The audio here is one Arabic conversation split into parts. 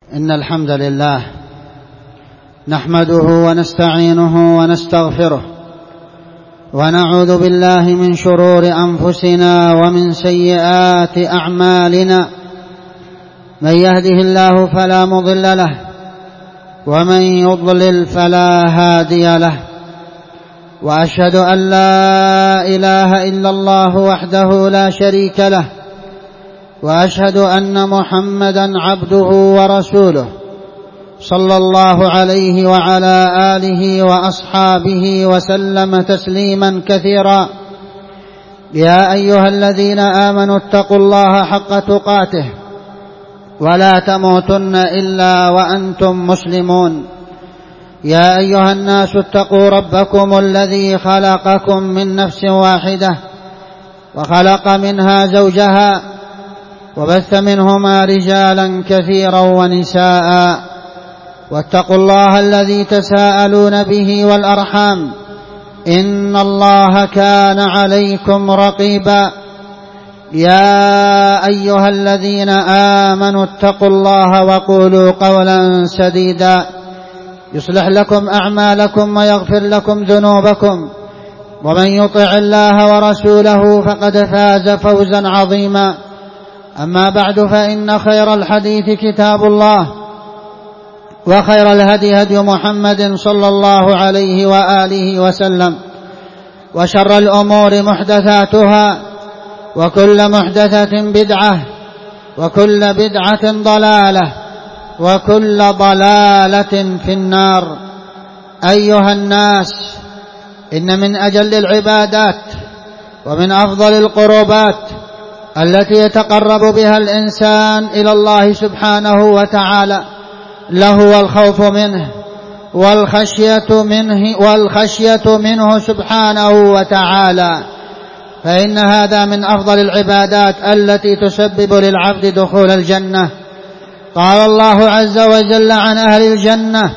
إن الحمد لله نحمده ونستعينه ونستغفره ونعوذ بالله من شرور أنفسنا ومن سيئات أعمالنا. من يهده الله فلا مضل له ومن يضلل فلا هادي له، وأشهد أن لا إله إلا الله وحده لا شريك له، وأشهد أن محمدًا عبده ورسوله صلى الله عليه وعلى آله وأصحابه وسلم تسليمًا كثيرا. يا أيها الذين آمنوا اتقوا الله حق تقاته ولا تموتن إلا وأنتم مسلمون. يا أيها الناس اتقوا ربكم الذي خلقكم من نفس واحدة وخلق منها زوجها وبث منهما رجالا كثيرا ونساء، واتقوا الله الذي تساءلون به والأرحام إن الله كان عليكم رقيبا. يا أيها الذين آمنوا اتقوا الله وقولوا قولا سديدا يصلح لكم أعمالكم ويغفر لكم ذنوبكم، ومن يطع الله ورسوله فقد فاز فوزا عظيما. أما بعد، فإن خير الحديث كتاب الله، وخير الهدي هدي محمد صلى الله عليه وآله وسلم، وشر الأمور محدثاتها، وكل محدثة بدعة، وكل بدعة ضلالة، وكل ضلالة في النار. أيها الناس، إن من أجل العبادات ومن أفضل القربات التي يتقرب بها الإنسان إلى الله سبحانه وتعالى له الخوف منه والخشية منه سبحانه وتعالى، فإن هذا من أفضل العبادات التي تسبب للعبد دخول الجنة. قال الله عز وجل عن أهل الجنة: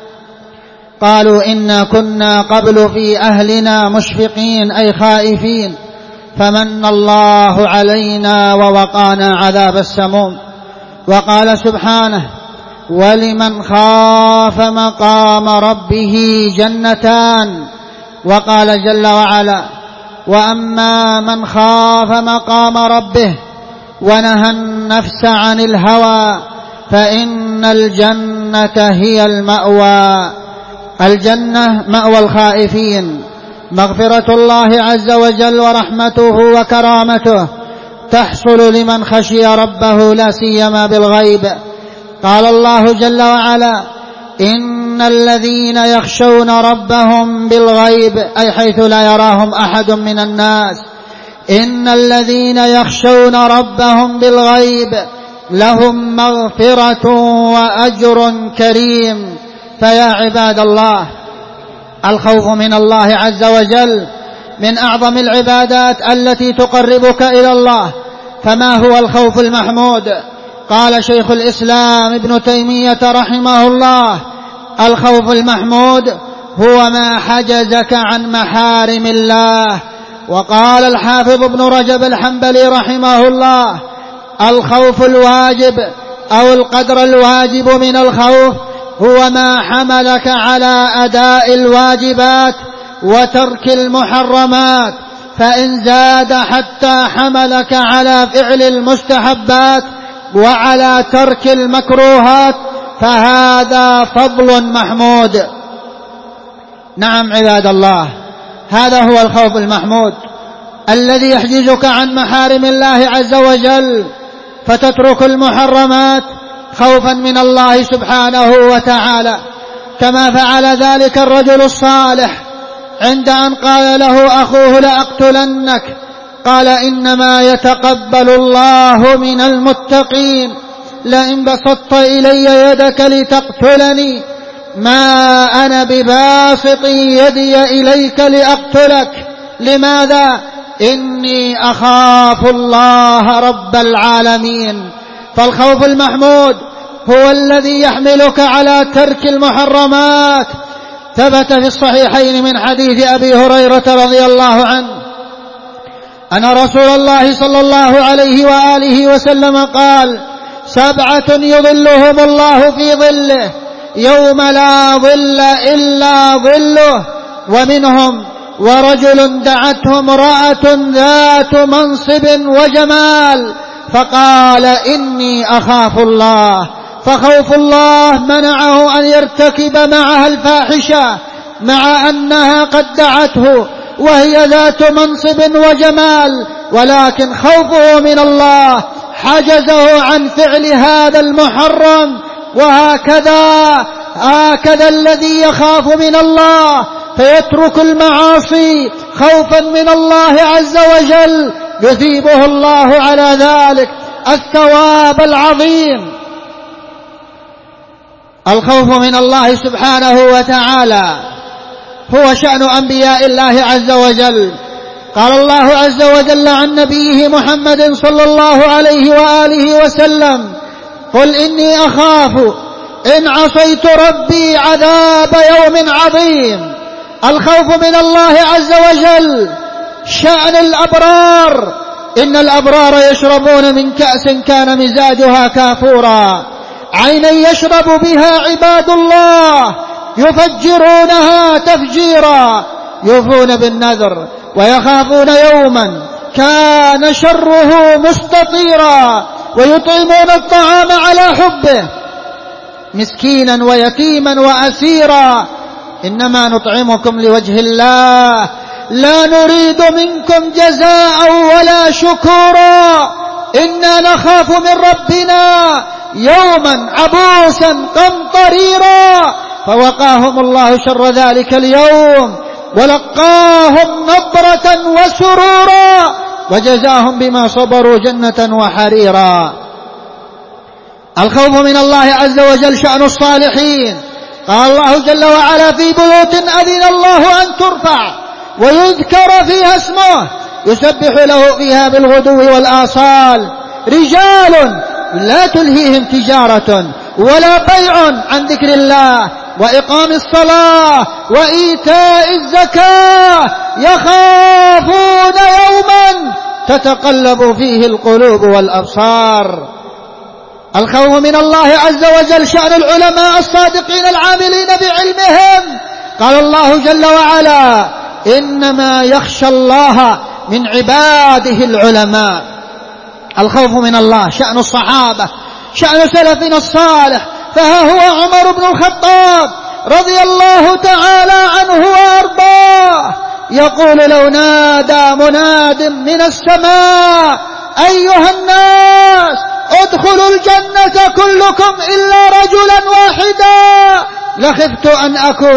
قالوا إنا كنا قبل في أهلنا مشفقين، أي خائفين، فمن الله علينا ووقانا عذاب السموم. وقال سبحانه: ولمن خاف مقام ربه جنتان. وقال جل وعلا: وأما من خاف مقام ربه ونهى النفس عن الهوى فإن الجنة هي المأوى. الجنة مأوى الخائفين. مغفرة الله عز وجل ورحمته وكرامته تحصل لمن خشي ربه لا سيما بالغيب. قال الله جل وعلا: إن الذين يخشون ربهم بالغيب، أي حيث لا يراهم أحد من الناس، إن الذين يخشون ربهم بالغيب لهم مغفرة وأجر كريم. فيا عباد الله، الخوف من الله عز وجل من أعظم العبادات التي تقربك إلى الله. فما هو الخوف المحمود؟ قال شيخ الإسلام ابن تيمية رحمه الله: الخوف المحمود هو ما حجزك عن محارم الله. وقال الحافظ ابن رجب الحنبلي رحمه الله: الخوف الواجب أو القدر الواجب من الخوف هو ما حملك على أداء الواجبات وترك المحرمات، فإن زاد حتى حملك على فعل المستحبات وعلى ترك المكروهات فهذا فضل محمود. نعم عباد الله، هذا هو الخوف المحمود الذي يحجزك عن محارم الله عز وجل فتترك المحرمات خوفا من الله سبحانه وتعالى، كما فعل ذلك الرجل الصالح عند أن قال له أخوه: لأقتلنك. قال: إنما يتقبل الله من المتقين، لئن بسطت إلي يدك لتقتلني ما أنا بباسط يدي إليك لأقتلك. لماذا؟ إني أخاف الله رب العالمين. فالخوف المحمود هو الذي يحملك على ترك المحرمات. ثبت في الصحيحين من حديث أبي هريرة رضي الله عنه أن رسول الله صلى الله عليه وآله وسلم قال: 7 يظلهم الله في ظله يوم لا ظل إلا ظله، ومنهم ورجل دعته امرأة ذات منصب وجمال فقال إني أخاف الله، فخوف الله منعه أن يرتكب معها الفاحشة مع أنها قد دعته وهي ذات منصب وجمال، ولكن خوفه من الله حجزه عن فعل هذا المحرم. وهكذا الذي يخاف من الله فيترك المعاصي خوفا من الله عز وجل يثيبه الله على ذلك الثواب العظيم. الخوف من الله سبحانه وتعالى هو شأن أنبياء الله عز وجل. قال الله عز وجل عن نبيه محمد صلى الله عليه وآله وسلم: قل إني أخاف إن عصيت ربي عذاب يوم عظيم. الخوف من الله عز وجل شأن الأبرار. إن الأبرار يشربون من كأس كان مزاجها كافورا، عينا يشرب بها عباد الله يفجرونها تفجيرا، يوفون بالنذر ويخافون يوما كان شره مستطيرا، ويطعمون الطعام على حبه مسكينا ويتيما وأسيرا، إنما نطعمكم لوجه الله لا نريد منكم جزاء ولا شكورا إنا نخاف من ربنا يوما عبوسا قمطريرا. فوقاهم الله شر ذلك اليوم ولقاهم نضرة وسرورا وجزاهم بما صبروا جنة وحريرا. الخوف من الله عز وجل شأن الصالحين. قال الله جل وعلا: في بيوت أذن الله أن ترفع ويذكر فيها اسمه يسبح له فيها بالغدو والآصال رجال لا تلهيهم تجارة ولا بيع عن ذكر الله وإقام الصلاة وإيتاء الزكاة يخافون يوما تتقلب فيه القلوب والأبصار. الخوف من الله عز وجل شأن العلماء الصادقين العاملين بعلمهم. قال الله جل وعلا: إنما يخشى الله من عباده العلماء. الخوف من الله شأن الصحابة، شأن سلفنا الصالح. فها هو عمر بن الخطاب رضي الله تعالى عنه وأرضاه يقول: لو نادى مناد من السماء أيها الناس ادخلوا الجنة كلكم إلا رجلا واحدا لخفت أن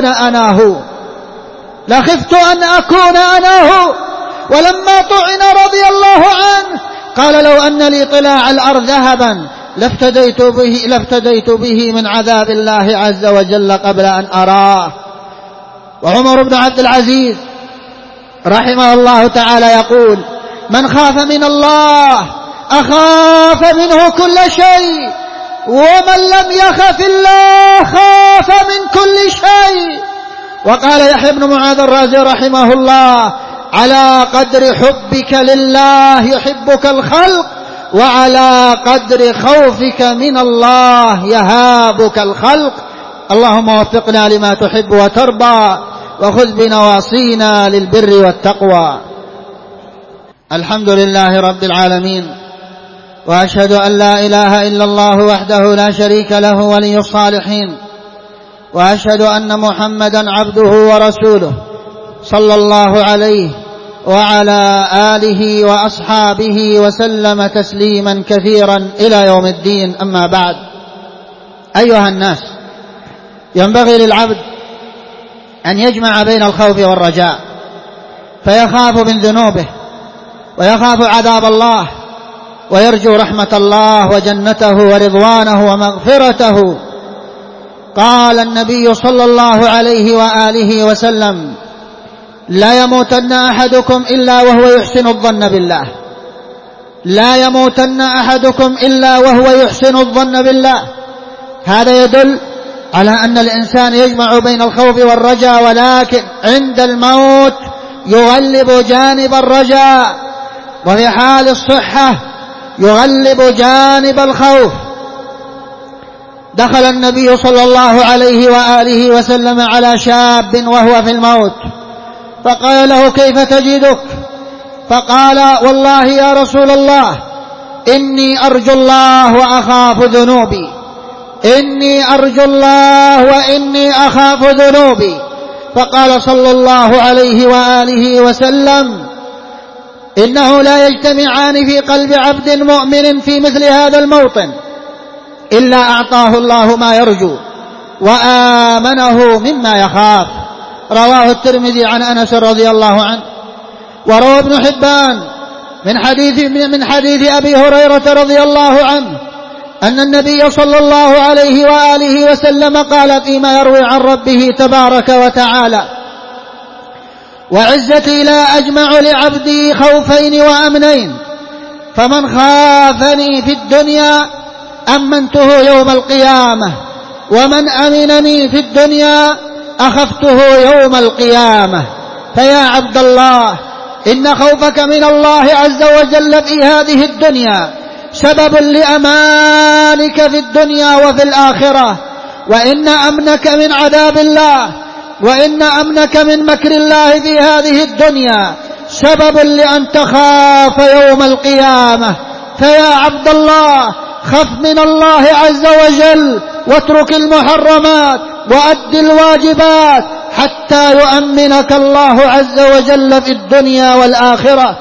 أكون أنا هو. ولما طعن رضي الله عنه قال: لو أن لي طلاع الأرض ذهبا لافتديت به من عذاب الله عز وجل قبل أن أراه. وعمر بن عبد العزيز رحمه الله تعالى يقول: من خاف من الله أخاف منه كل شيء، ومن لم يخف الله خاف من كل شيء. وقال يحيى بن معاذ الرازي رحمه الله: على قدر حبك لله يحبك الخلق، وعلى قدر خوفك من الله يهابك الخلق. اللهم وفقنا لما تحب وترضى، وخذ بنواصينا للبر والتقوى. الحمد لله رب العالمين، وأشهد أن لا إله إلا الله وحده لا شريك له ولي الصالحين، وأشهد أن محمدا عبده ورسوله صلى الله عليه وعلى آله وأصحابه وسلم تسليما كثيرا إلى يوم الدين. أما بعد، أيها الناس، ينبغي للعبد أن يجمع بين الخوف والرجاء، فيخاف من ذنوبه ويخاف عذاب الله ويرجو رحمة الله وجنته ورضوانه ومغفرته. قال النبي صلى الله عليه وآله وسلم: لا يموتن أحدكم إلا وهو يحسن الظن بالله. لا يموتن أحدكم إلا وهو يحسن الظن بالله. هذا يدل على أن الإنسان يجمع بين الخوف والرجاء، ولكن عند الموت يغلب جانب الرجاء، وفي حال الصحة يغلب جانب الخوف. دخل النبي صلى الله عليه وآله وسلم على شاب وهو في الموت، فقال له: كيف تجدك؟ فقال: والله يا رسول الله إني أرجو الله وأخاف ذنوبي، إني أرجو الله وإني أخاف ذنوبي. فقال صلى الله عليه وآله وسلم: إنه لا يجتمعان في قلب عبد مؤمن في مثل هذا الموطن إلا أعطاه الله ما يرجو وآمنه مما يخاف. رواه الترمذي عن أنس رضي الله عنه. وروى ابن حبان من حديث أبي هريرة رضي الله عنه أن النبي صلى الله عليه وآله وسلم قال فيما يروي عن ربه تبارك وتعالى: وعزتي لا أجمع لعبدي خوفين وأمنين، فمن خافني في الدنيا أمنته يوم القيامة، ومن أمنني في الدنيا أخفته يوم القيامة. فيا عبد الله، إن خوفك من الله عز وجل في هذه الدنيا سبب لأمانك في الدنيا وفي الآخرة، وإن أمنك من عذاب الله وإن أمنك من مكر الله في هذه الدنيا سبب لأن تخاف يوم القيامة. فيا عبد الله، خف من الله عز وجل واترك المحرمات وأد الواجبات حتى يؤمنك الله عز وجل في الدنيا والآخرة.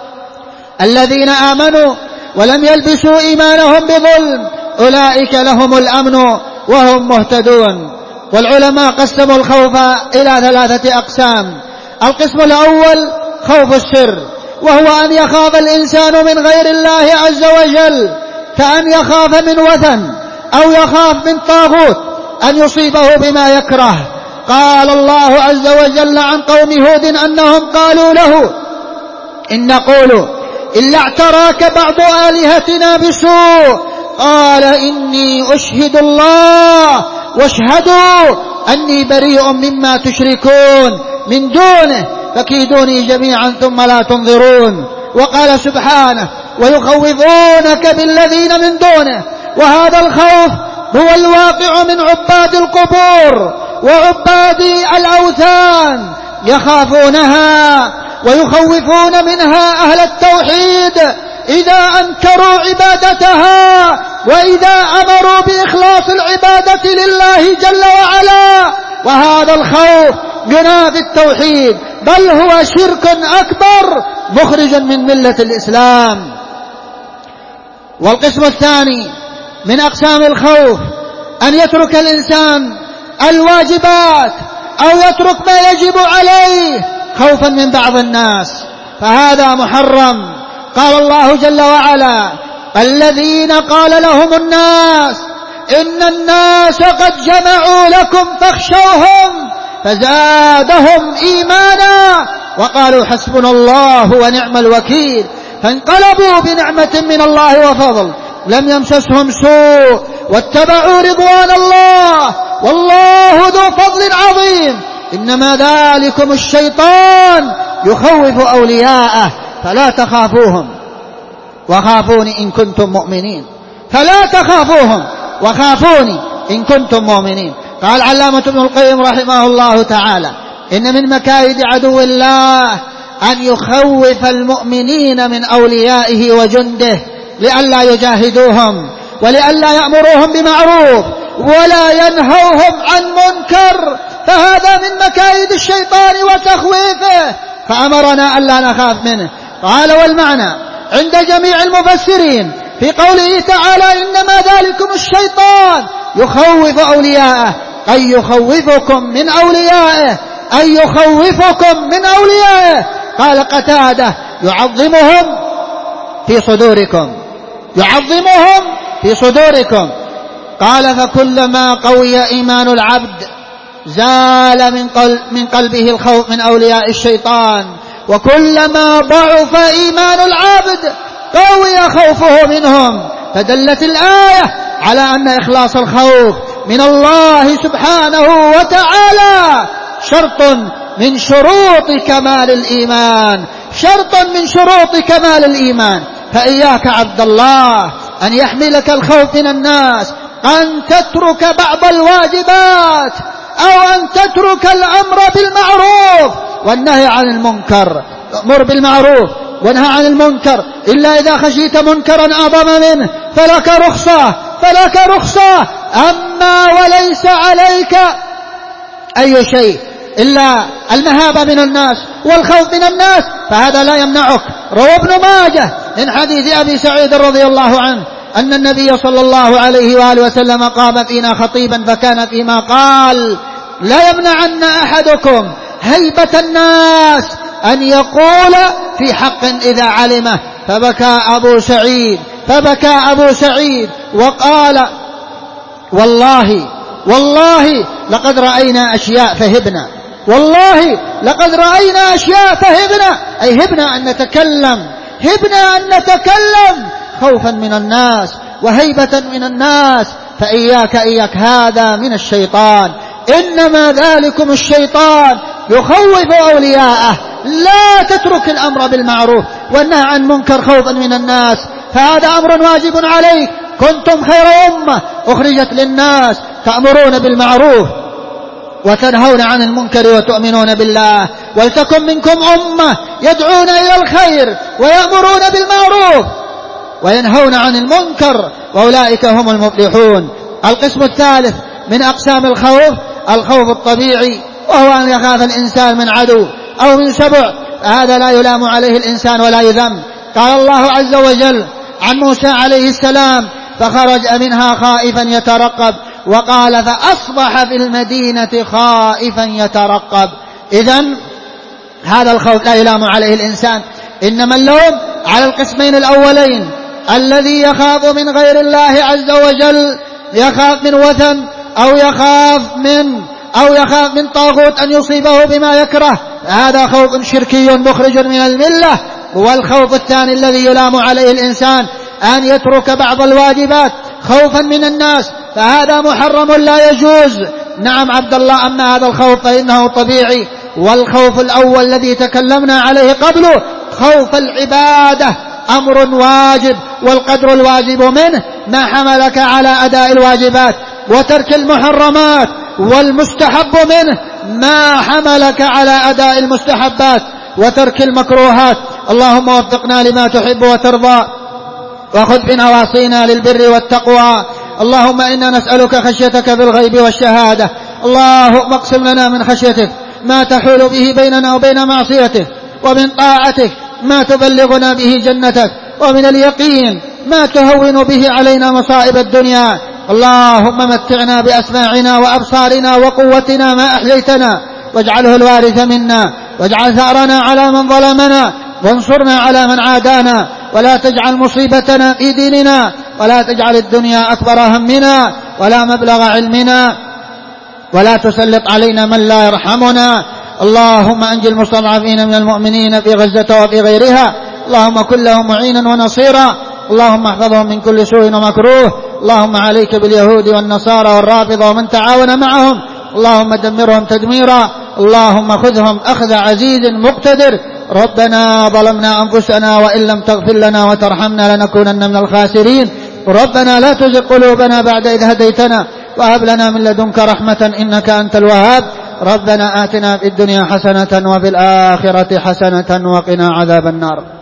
الذين آمنوا ولم يلبسوا إيمانهم بظلم أولئك لهم الأمن وهم مهتدون. والعلماء قسموا الخوف إلى 3 أقسام. القسم الأول خوف السر، وهو أن يخاف الإنسان من غير الله عز وجل، كأن يخاف من وثن أو يخاف من طاغوت أن يصيبه بما يكره. قال الله عز وجل عن قوم هود أنهم قالوا له: إن نقول إلا اعتراك بعض آلهتنا بسوء، قال إني أشهد الله واشهدوا أني بريء مما تشركون من دونه فكيدوني جميعا ثم لا تنظرون. وقال سبحانه: ويخوفونك بالذين من دونه. وهذا الخوف هو الواقع من عباد القبور وعباد الأوثان، يخافونها ويخوفون منها أهل التوحيد إذا أنكروا عبادتها وإذا أمروا بإخلاص العبادة لله جل وعلا. وهذا الخوف ينافي التوحيد، بل هو شرك أكبر مخرج من ملة الإسلام. والقسم الثاني من أقسام الخوف أن يترك الإنسان الواجبات أو يترك ما يجب عليه خوفا من بعض الناس، فهذا محرم. قال الله جل وعلا: الذين قال لهم الناس إن الناس قد جمعوا لكم فاخشوهم فزادهم إيمانا وقالوا حسبنا الله ونعم الوكيل، فانقلبوا بنعمة من الله وفضل لم يمسسهم سوء واتبعوا رضوان الله والله ذو فضل عظيم، إنما ذلكم الشيطان يخوف أولياءه فلا تخافوهم وخافوني إن كنتم مؤمنين. فلا تخافوهم وخافوني إن كنتم مؤمنين. قال علامة ابن القيم رحمه الله تعالى: إن من مكايد عدو الله أن يخوف المؤمنين من أوليائه وجنده لئلا يجاهدوهم ولئلا يأمروهم بمعروف ولا ينهوهم عن منكر، فهذا من مكايد الشيطان وتخويفه، فأمرنا ألا نخاف منه. قال: والمعنى عند جميع المفسرين في قوله تعالى: إنما ذلكم الشيطان يخوف أولياءه، أي يخوفكم من أوليائه، أي يخوفكم من أوليائه. قال قتادة: يعظمهم في صدوركم، يعظمهم في صدوركم. قال: فكلما قوي إيمان العبد زال من قلبه الخوف من أولياء الشيطان، وكلما ضعف إيمان العبد قوي خوفه منهم. فدلت الآية على أن إخلاص الخوف من الله سبحانه وتعالى شرط من شروط كمال الإيمان، شرط من شروط كمال الإيمان. فإياك عبد الله أن يحملك الخوف من الناس أن تترك بعض الواجبات أو أن تترك الأمر بالمعروف والنهي عن المنكر. أمر بالمعروف وانهى عن المنكر إلا إذا خشيت منكرا أعظم منه فلك رخصة. أما وليس عليك أي شيء إلا المهابة من الناس والخوف من الناس فهذا لا يمنعك. روى ابن ماجه من حديث أبي سعيد رضي الله عنه أن النبي صلى الله عليه وآله وسلم قام فينا خطيبا فكان فيما قال: لا يمنعن أحدكم هيبة الناس أن يقول في حق إذا علمه. فبكى أبو سعيد وقال: والله لقد رأينا أشياء فهبنا. والله لقد رأينا أشياء فهبنا، أي هبنا أن نتكلم خوفا من الناس وهيبة من الناس. فإياك هذا من الشيطان، إنما ذلكم الشيطان يخوف أولياءه. لا تترك الأمر بالمعروف والنهي عن منكر خوفا من الناس، فهذا أمر واجب عليك. كنتم خير أمة أخرجت للناس تأمرون بالمعروف وتنهون عن المنكر وتؤمنون بالله. ولتكن منكم أمة يدعون إلى الخير ويأمرون بالمعروف وينهون عن المنكر وأولئك هم المفلحون. القسم الثالث من أقسام الخوف الطبيعي، وهو أن يخاف الإنسان من عدو أو من سبع، فهذا لا يلام عليه الإنسان ولا يذم. قال الله عز وجل عن موسى عليه السلام: فخرج منها خائفا يترقب، وقال: فأصبح في المدينة خائفا يترقب. إذن هذا الخوف لا يلام عليه الإنسان، إنما اللوم على القسمين الأولين: الذي يخاف من غير الله عز وجل، يخاف من وثن أو يخاف من طاغوت أن يصيبه بما يكره، هذا خوف شركي مخرج من الملة. والخوف الثاني الذي يلام عليه الإنسان أن يترك بعض الواجبات خوفا من الناس، فهذا محرم لا يجوز. نعم عبد الله، أما هذا الخوف فإنه طبيعي. والخوف الأول الذي تكلمنا عليه قبله خوف العبادة أمر واجب، والقدر الواجب منه ما حملك على أداء الواجبات وترك المحرمات، والمستحب منه ما حملك على أداء المستحبات وترك المكروهات. اللهم وفقنا لما تحب وترضى، وخذ بنواصينا للبر والتقوى. اللهم إنا نسألك خشيتك في الغيب والشهادة. اللهم اقسم لنا من خشيتك ما تحول به بيننا وبين معصيتك، ومن طاعتك ما تبلغنا به جنتك، ومن اليقين ما تهون به علينا مصائب الدنيا. اللهم متعنا بأسماعنا وأبصارنا وقوتنا ما أحييتنا، واجعله الوارث منا، واجعل ثأرنا على من ظلمنا، وانصرنا على من عادانا، ولا تجعل مصيبتنا في ديننا، ولا تجعل الدنيا أكبر همنا ولا مبلغ علمنا، ولا تسلط علينا من لا يرحمنا. اللهم أنجِ المستضعفين من المؤمنين في غزة وفي غيرها، اللهم كن لهم معينا ونصيرا. اللهم احفظهم من كل سوء ومكروه. اللهم عليك باليهود والنصارى والرافضة ومن تعاون معهم، اللهم دمرهم تدميرا. اللهم خذهم أخذ عزيز مقتدر. ربنا ظلمنا أنفسنا وإن لم تغفر لنا وترحمنا لنكونن من الخاسرين. ربنا لا تزغ قلوبنا بعد إذ هديتنا وهب لنا من لدنك رحمة إنك أنت الوهاب. ربنا آتنا في الدنيا حسنة وفي الآخرة حسنة وقنا عذاب النار.